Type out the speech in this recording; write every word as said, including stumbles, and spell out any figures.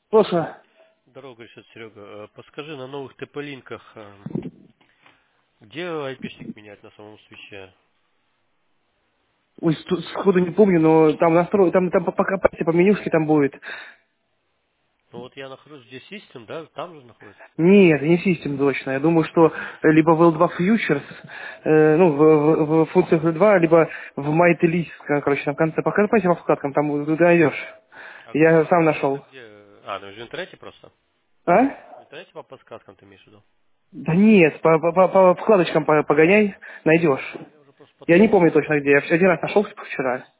Слушай, Здорово, говорит Серега. Э, Подскажи, на новых тэ пэ-линках, э, где айпишник менять на самом свече? ой, сто- сходу не помню, но там настрой, там, там по, по, компании, по менюшке там будет. Ну вот я нахожусь, где System, да, там же находится. Нет, не систем точно. Я думаю, что либо в эл два Futures, э, ну, в, в, в функциях эл два, либо в MyTelis, короче, там в конце, по компании по вкладкам, там ты найдешь. А Я где, сам это нашел. где? А, ну в интернете просто? А? В интернете по подсказкам ты имеешь в виду? Да нет, по, по, по- по вкладочкам по- погоняй, найдешь. Я уже просто Я не подключил. помню точно где. Я один раз нашел вчера.